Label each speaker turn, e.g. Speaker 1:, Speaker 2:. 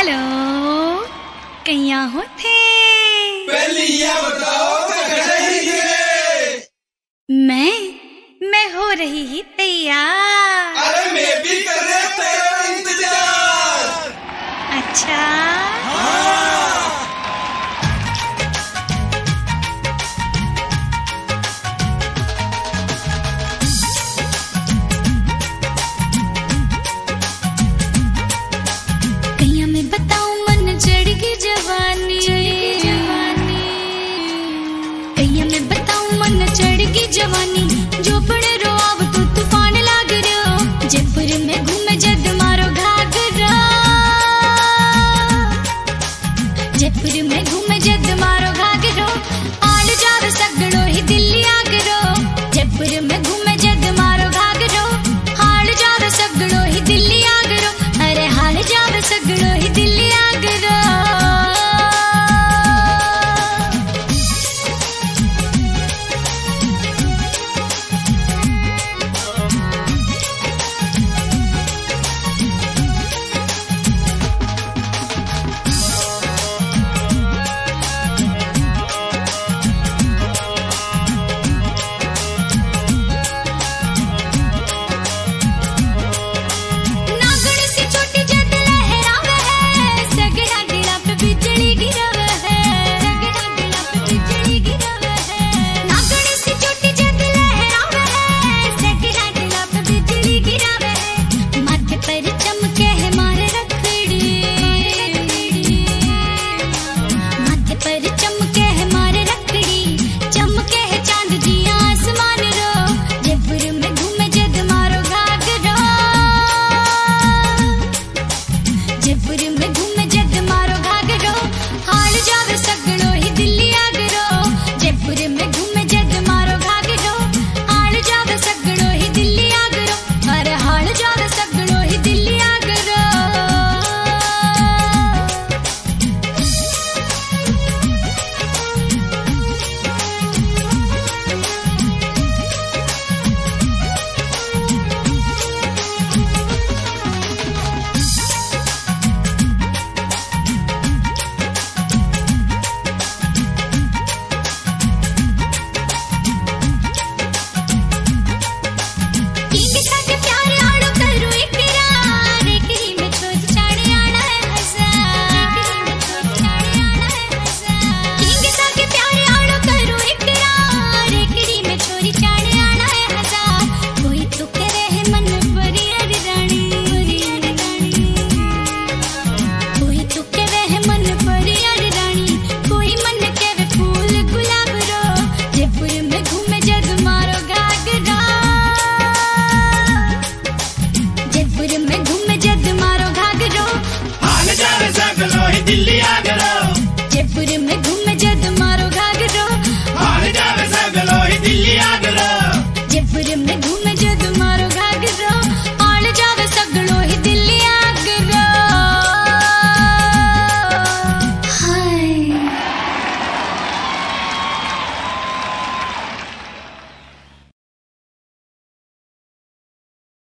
Speaker 1: Hello, कहिया हो थे?
Speaker 2: पहले ये बताओ
Speaker 1: मैं हो रही ही तैयार।
Speaker 2: अरे मैं भी कर रहा तेरा इंतजार।
Speaker 1: अच्छा कहिया मैं बताऊं मन चढ़गी जवानी, कहिया मैं बताऊं मन चढ़गी जवानी। जो पड़े रो अब तो तूफान लाग रहो, जयपुर में घूमे जद मारो घाघरा, जयपुर में घूमे जद मारो घाघरो। आल जावे सगड़ो ही दिल्ली आगरो, जयपुर में घूमे जद मारो घाघरो। हाल जावे सगड़ो ही दिल्ली आगरो, अरे हाल जावे सगड़ो ही दिल्ली आगरो।
Speaker 2: दिल्ली आ